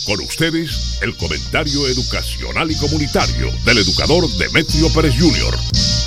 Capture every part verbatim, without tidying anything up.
Con ustedes, el comentario educacional y comunitario del educador Demetrio Pérez junior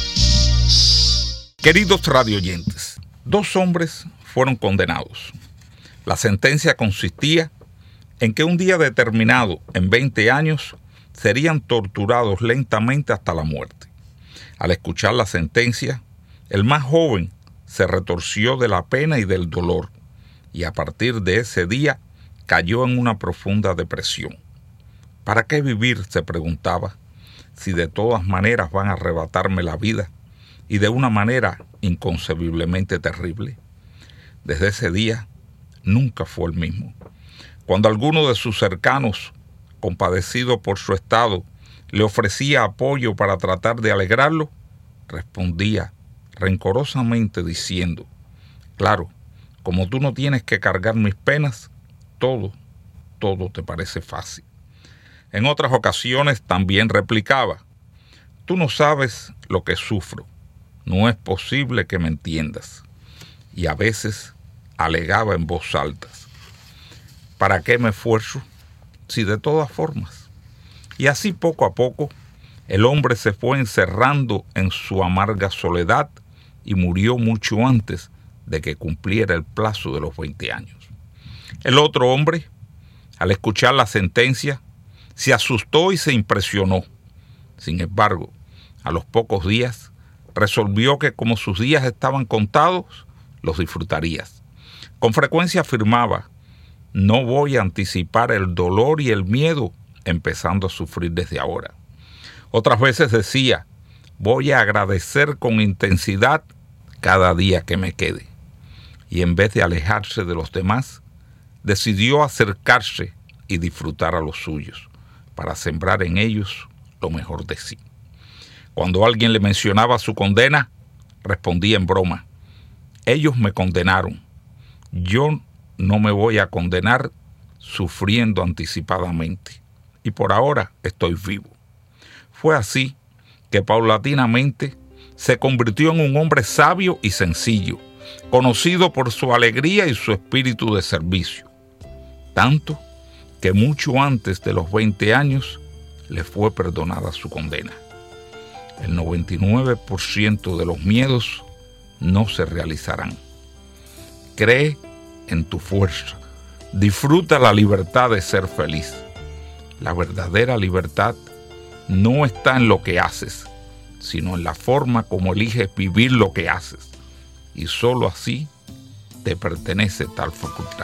Queridos radioyentes, dos hombres fueron condenados. La sentencia consistía en que un día determinado, en veinte años, serían torturados lentamente hasta la muerte. Al escuchar la sentencia, el más joven se retorció de la pena y del dolor, y a partir de ese día cayó en una profunda depresión. ¿Para qué vivir?, se preguntaba, si de todas maneras van a arrebatarme la vida, y de una manera inconcebiblemente terrible. Desde ese día nunca fue el mismo. Cuando alguno de sus cercanos, compadecido por su estado, le ofrecía apoyo para tratar de alegrarlo, respondía rencorosamente diciendo: claro, como tú no tienes que cargar mis penas, todo, todo te parece fácil. En otras ocasiones también replicaba: tú no sabes lo que sufro, no es posible que me entiendas. Y a veces alegaba en voz alta: ¿para qué me esfuerzo si de todas formas? Y así poco a poco el hombre se fue encerrando en su amarga soledad y murió mucho antes de que cumpliera el plazo de los veinte años. El otro hombre, al escuchar la sentencia, se asustó y se impresionó. Sin embargo, a los pocos días, resolvió que como sus días estaban contados, los disfrutaría. Con frecuencia afirmaba: no voy a anticipar el dolor y el miedo, empezando a sufrir desde ahora. Otras veces decía: voy a agradecer con intensidad cada día que me quede. Y en vez de alejarse de los demás, decidió acercarse y disfrutar a los suyos, para sembrar en ellos lo mejor de sí. Cuando alguien le mencionaba su condena, respondía en broma: ellos me condenaron, yo no me voy a condenar sufriendo anticipadamente, y por ahora estoy vivo. Fue así que paulatinamente se convirtió en un hombre sabio y sencillo, conocido por su alegría y su espíritu de servicio, tanto que mucho antes de los veinte años le fue perdonada su condena. El noventa y nueve por ciento de los miedos no se realizarán. Cree en tu fuerza, disfruta la libertad de ser feliz. La verdadera libertad no está en lo que haces, sino en la forma como eliges vivir lo que haces, y solo así te pertenece tal facultad.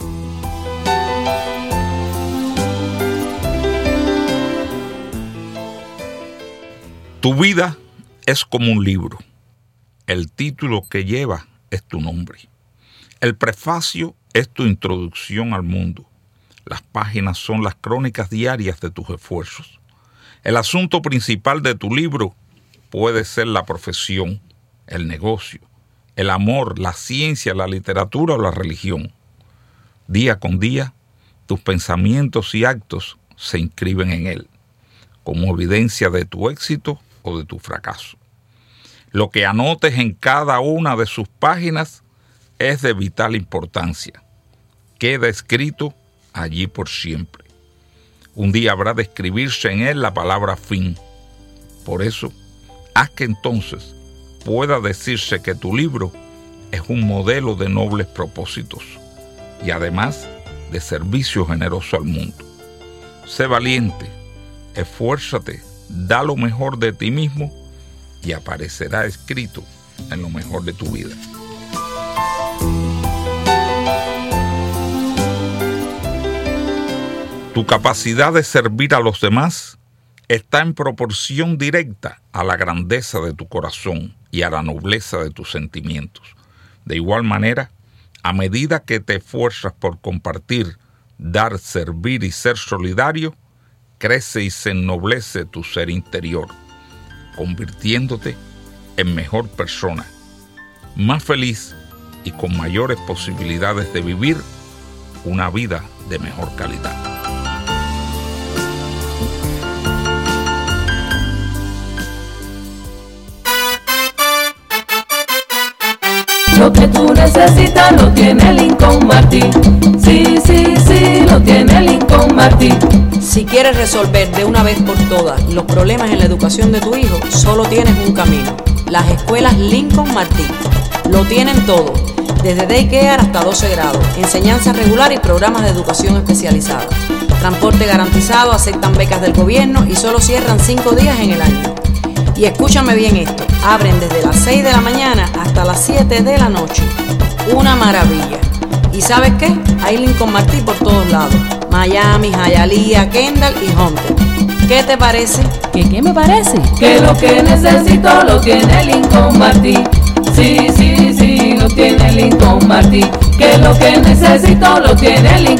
Tu vida es como un libro. El título que lleva es tu nombre. El prefacio es tu introducción al mundo. Las páginas son las crónicas diarias de tus esfuerzos. El asunto principal de tu libro puede ser la profesión, el negocio, el amor, la ciencia, la literatura o la religión. Día con día, tus pensamientos y actos se inscriben en él, como evidencia de tu éxito o de tu fracaso. Lo que anotes en cada una de sus páginas es de vital importancia. Queda escrito allí por siempre. Un día habrá de escribirse en él la palabra fin. Por eso, haz que entonces pueda decirse que tu libro es un modelo de nobles propósitos y además de servicio generoso al mundo. Sé valiente, esfuérzate, da lo mejor de ti mismo y aparecerá escrito en lo mejor de tu vida. Tu capacidad de servir a los demás está en proporción directa a la grandeza de tu corazón y a la nobleza de tus sentimientos. De igual manera, a medida que te esfuerzas por compartir, dar, servir y ser solidario, crece y se ennoblece tu ser interior, convirtiéndote en mejor persona, más feliz y con mayores posibilidades de vivir una vida de mejor calidad. Lo que tú necesitas lo tiene Lincoln Martin. Sí, sí, sí, lo tiene Lincoln Martin. Martí. Si quieres resolver de una vez por todas los problemas en la educación de tu hijo, solo tienes un camino: las escuelas Lincoln Martí. Lo tienen todo, desde daycare hasta doce grados, enseñanza regular y programas de educación especializada. Transporte garantizado, aceptan becas del gobierno y solo cierran cinco días en el año. Y escúchame bien esto, abren desde las seis de la mañana hasta las siete de la noche. Una maravilla. ¿Y sabes qué? Hay Lincoln Martí por todos lados: Miami, Hialeah, Kendall y Hunter. ¿Qué te parece? ¿Qué qué me parece? Que lo que necesito lo tiene Lincoln Martí. Sí, sí, sí, lo tiene Lincoln Martí. Que lo que necesito lo tiene Lincoln